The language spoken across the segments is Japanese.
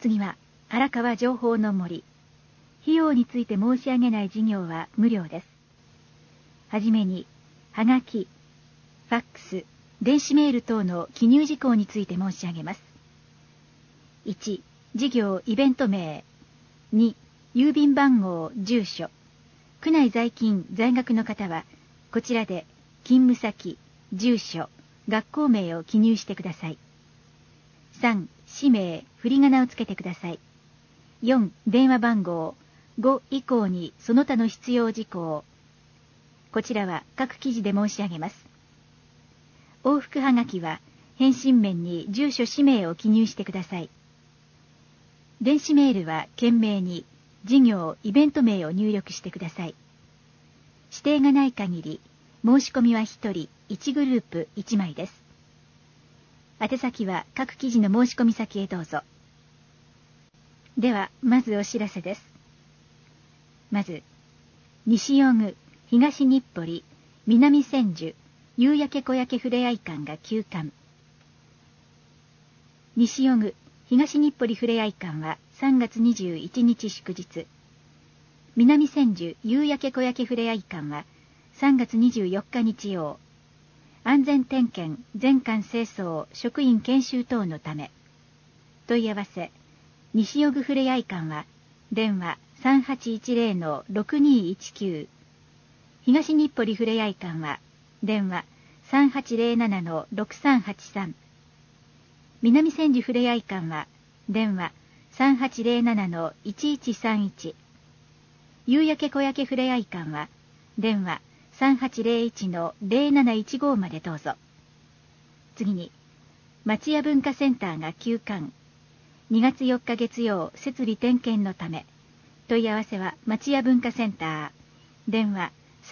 次は、荒川情報の森。費用について申し上げない事業は無料です。はじめに、はがき、ファックス、電子メール等の記入事項について申し上げます。1、事業イベント名。2、郵便番号、住所。区内在勤、在学の方は、こちらで勤務先、住所、学校名を記入してください。3、氏名、振り仮名をつけてください。4、電話番号。5以降にその他の必要事項。こちらは各記事で申し上げます。往復はがきは返信面に住所氏名を記入してください。電子メールは件名に事業イベント名を入力してください。指定がない限り申し込みは1人1グループ1枚です。宛先は各記事の申し込み先へどうぞ。ではまずお知らせです。まず、西尾久、東日暮里、南千住、夕焼け小焼けふれあい館が休館。西尾久、東日暮里ふれあい館は3月21日祝日。南千住、夕焼け小焼けふれあい館は3月24日日曜。安全点検、全館清掃、職員研修等のため。問い合わせ、西尾久ふれあい館は、電話3810-6219。東日暮里ふれあい館は、電話3807-6383。南千住ふれあい館は、電話3807-1131。夕焼け小焼けふれあい館は、電話3801-0715までどうぞ。次に、町屋文化センターが休館。2月4日月曜、設備点検のため。問い合わせは町屋文化センター。電話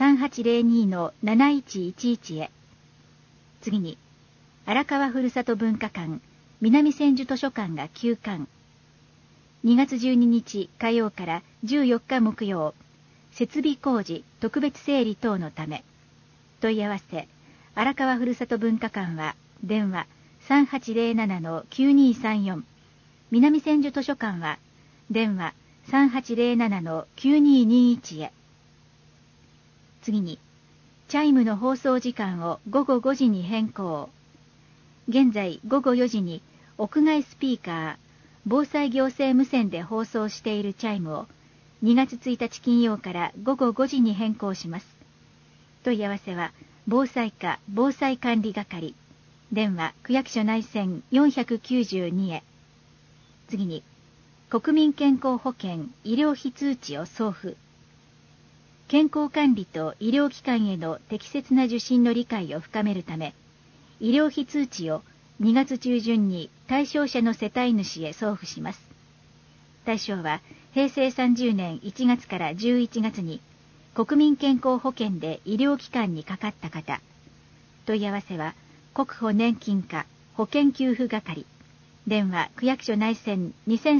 3802-7111へ。次に、荒川ふるさと文化館、南千住図書館が休館。2月12日火曜から14日木曜、設備工事、特別整理等のため。問い合わせ、荒川ふるさと文化館は、電話3807-9234。南千住図書館は、電話3807-9221へ。次に、チャイムの放送時間を午後5時に変更。現在午後4時に屋外スピーカー、防災行政無線で放送しているチャイムを2月1日金曜から午後5時に変更します。問い合わせは、防災課防災管理係、電話区役所内線492へ。次に、国民健康保険医療費通知を送付。健康管理と医療機関への適切な受診の理解を深めるため、医療費通知を2月中旬に対象者の世帯主へ送付します。対象は平成30年1月から11月に国民健康保険で医療機関にかかった方。問い合わせは国保年金課保険給付係。電話区役所内線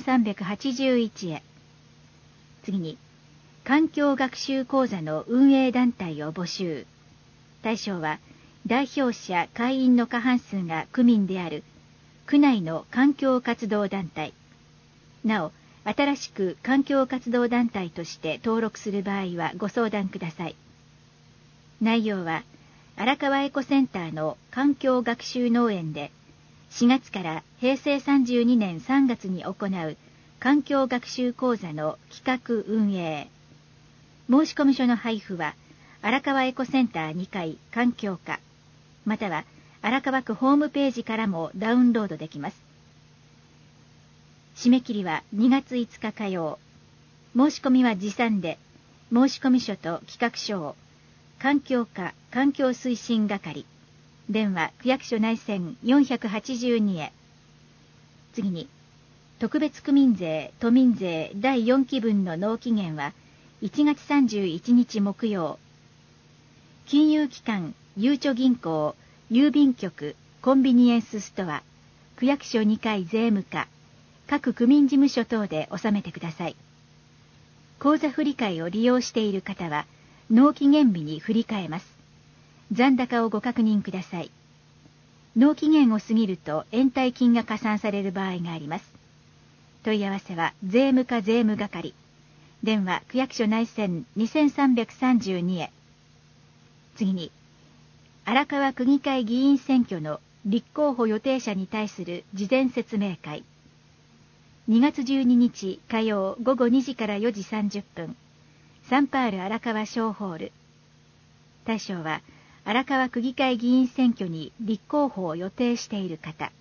2381へ。次に、環境学習講座の運営団体を募集。対象は代表者会員の過半数が区民である区内の環境活動団体。なお、新しく環境活動団体として登録する場合はご相談ください。内容は、荒川エコセンターの環境学習農園で4月から平成32年3月に行う環境学習講座の企画運営。申込書の配布は荒川エコセンター2階環境課、または荒川区ホームページからもダウンロードできます。締め切りは2月5日火曜。申し込みは持参で、申込書と企画書を環境課環境推進係、電話区役所内線482へ。次に、特別区民税都民税第4期分の納期限は1月31日木曜。金融機関、ゆうちょ銀行、郵便局、コンビニエンスストア、区役所2階税務課、各区民事務所等で納めてください。口座振替を利用している方は、納期限日に振り替えます。残高をご確認ください。納期限を過ぎると延滞金が加算される場合があります。 問い合わせは税務課税務係。電話区役所内線2332へ。次に、荒川区議会議員選挙の立候補予定者に対する事前説明会。2月12日火曜午後2時から4時30分、サンパール荒川小ホール。対象は、荒川区議会議員選挙に立候補を予定している方。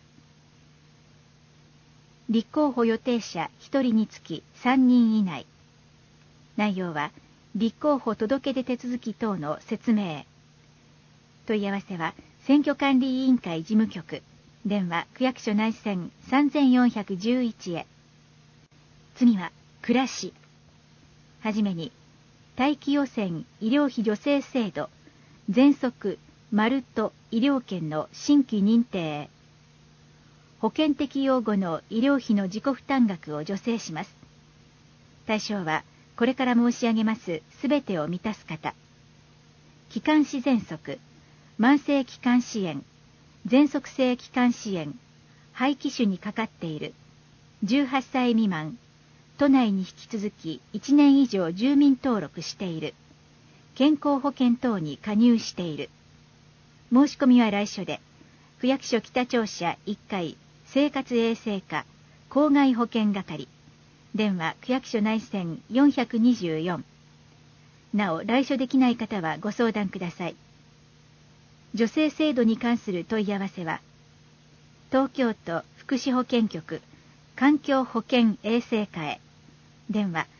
立候補予定者1人につき3人以内。内容は、立候補届出手続き等の説明。問い合わせは、選挙管理委員会事務局。電話区役所内線3411へ。次は、暮らし。はじめに、大気汚染医療費助成制度、原則、まるっと医療券の新規認定。保険適用後の医療費の自己負担額を助成します。対象は、これから申し上げますすべてを満たす方。気管支喘息、慢性気管支炎、喘息性気管支炎、肺気腫にかかっている、18歳未満、都内に引き続き1年以上住民登録している、健康保険等に加入している。申し込みは来所で、区役所北庁舎1階生活衛生課公害保険係。電話区役所内線424。なお、来所できない方はご相談ください。助成制度に関する問い合わせは、東京都福祉保健局環境保険衛生課へ。電話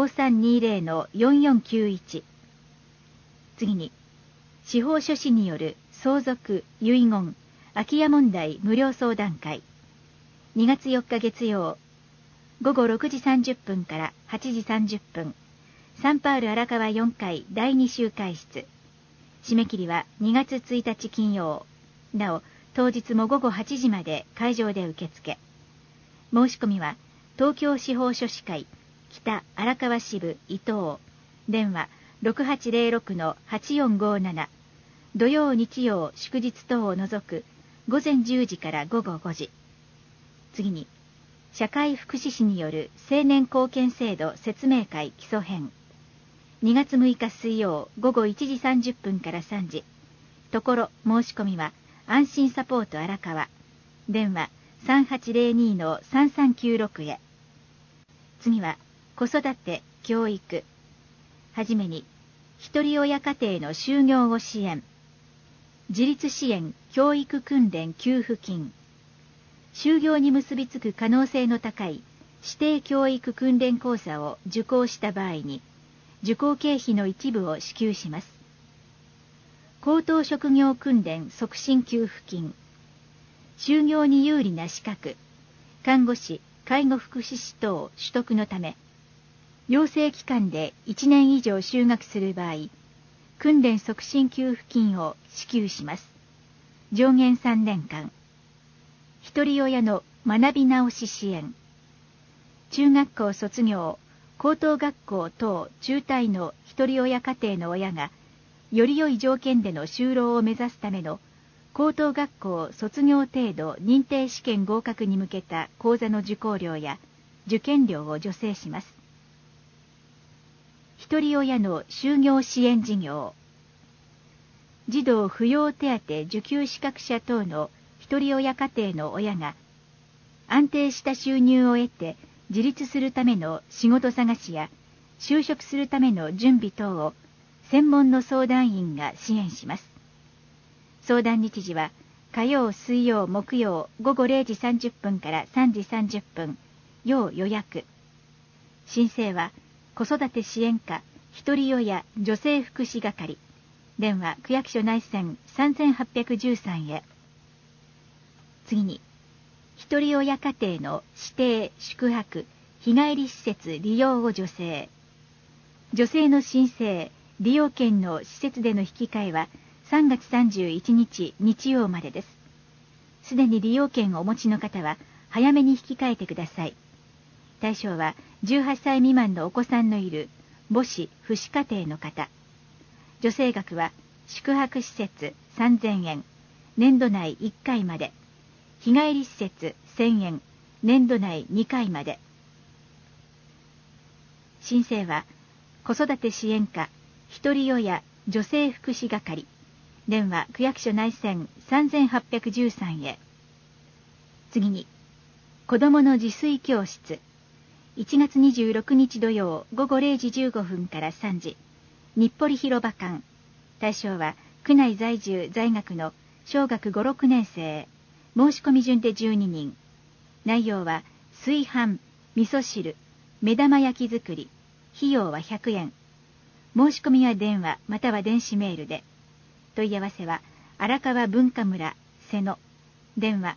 5320-4491。次に、司法書士による相続、遺言、空き家問題無料相談会。2月4日月曜、午後6時30分から8時30分、サンパール荒川4階第2集会室。締め切りは2月1日金曜。なお、当日も午後8時まで会場で受付。申し込みは、東京司法書士会北荒川支部伊藤。電話6806-8457。土曜日曜祝日等を除く午前10時から午後5時。次に、社会福祉士による青年貢献制度説明会基礎編。2月6日水曜午後1時30分から3時。ところ申し込みは安心サポート荒川。電話3802-3396へ。次は子育て、教育。はじめに、一人親家庭の就業を支援。自立支援教育訓練給付金。就業に結びつく可能性の高い指定教育訓練講座を受講した場合に、受講経費の一部を支給します。高等職業訓練促進給付金。就業に有利な資格、看護師、介護福祉士等取得のため、養成機関で1年以上就学する場合、訓練促進給付金を支給します。上限3年間。一人親の学び直し支援。中学校卒業、高等学校等中退の一人親家庭の親が、より良い条件での就労を目指すための高等学校卒業程度認定試験合格に向けた講座の受講料や受験料を助成します。一人親の就業支援事業。児童扶養手当受給資格者等の一人親家庭の親が安定した収入を得て自立するための仕事探しや就職するための準備等を専門の相談員が支援します。相談日時は火曜、水曜、木曜午後0時30分から3時30分、要予約。申請は子育て支援課一人親女性福祉係。電話区役所内線3813へ。次に、一人親家庭の指定宿泊日帰り施設利用を助成。助成の申請利用券の施設での引き換えは3月31日日曜までです。すでに利用券をお持ちの方は早めに引き換えてください。対象は18歳未満のお子さんのいる母子父子家庭の方。助成額は宿泊施設3000円、年度内1回まで。日帰り施設1000円、年度内2回まで。 申請は子育て支援課一人親女性福祉係、電話区役所内線3813へ。次に、子どもの自炊教室、1月26日土曜午後0時15分から3時、日暮里広場館。対象は区内在住在学の小学5、6年生。申し込み順で12人。内容は炊飯、味噌汁、目玉焼き作り。費用は100円。申し込みは電話または電子メールで。問い合わせは荒川文化村瀬野。電話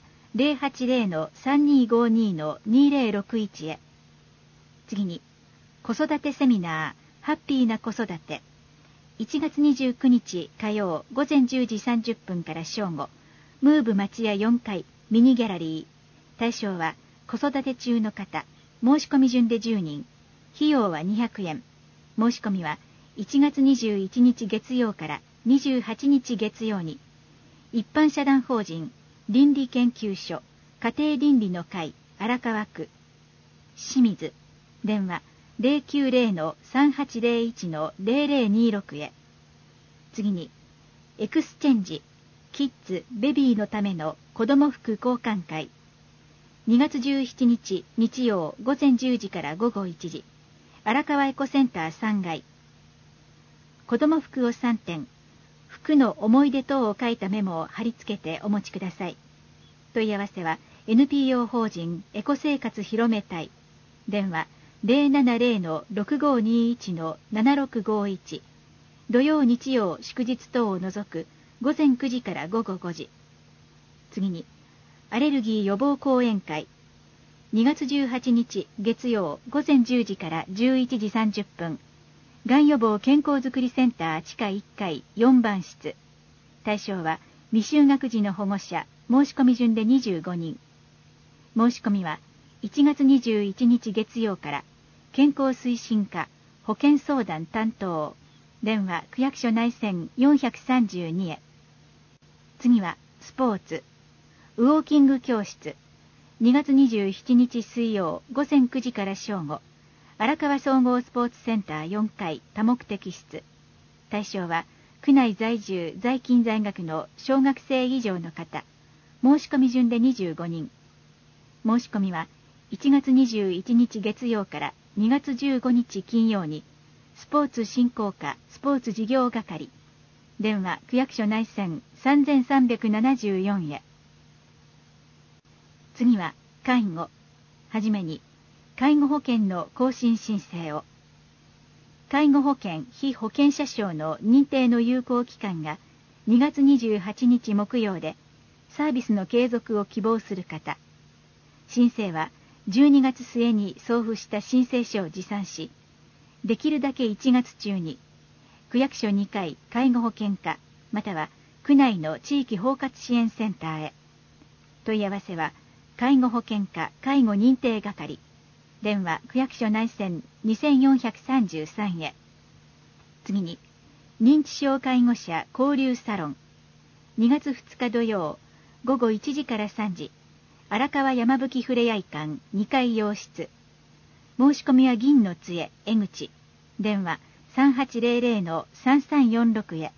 080-3252-2061 へ。次に、子育てセミナーハッピーな子育て。1月29日火曜午前10時30分から正午、ムーブ町屋4階ミニギャラリー。対象は子育て中の方。申し込み順で10人。費用は200円。申し込みは1月21日月曜から28日月曜に、一般社団法人倫理研究所家庭倫理の会荒川区清水、電話 090-3801-0026 へ。次に、エクスチェンジキッズベビーのための子ども服交換会。2月17日日曜午前10時から午後1時、荒川エコセンター3階。子ども服を3点、服の思い出等を書いたメモを貼り付けてお持ちください。問い合わせは NPO 法人エコ生活広め隊。電話 070-6521-7651。土曜日曜祝日等を除く午前9時から午後5時。次に、アレルギー予防講演会。2月18日月曜午前10時から11時30分。がん予防健康づくりセンター地下1階4番室。対象は未就学児の保護者。申し込み順で25人。申し込みは1月21日月曜から健康推進課保健相談担当。電話区役所内線432へ。次はスポーツウォーキング教室。2月27日水曜午前9時から正午、荒川総合スポーツセンター4階多目的室。対象は区内在住在勤在学の小学生以上の方。申し込み順で25人。申し込みは1月21日月曜から2月15日金曜に、スポーツ振興課スポーツ事業係。電話区役所内線3374へ。次は介護。はじめに、介護保険の更新申請を。介護保険被保険者証の認定の有効期間が2月28日木曜で、サービスの継続を希望する方。申請は12月末に送付した申請書を持参し、できるだけ1月中に、区役所2階介護保険課、または区内の地域包括支援センターへ。問い合わせは、介護保険課介護認定係。電話区役所内線2433へ。次に、認知症介護者交流サロン。2月2日土曜、午後1時から3時、荒川山吹ふれあい館2階洋室。申し込みは銀の杖江口。電話3800-3346へ。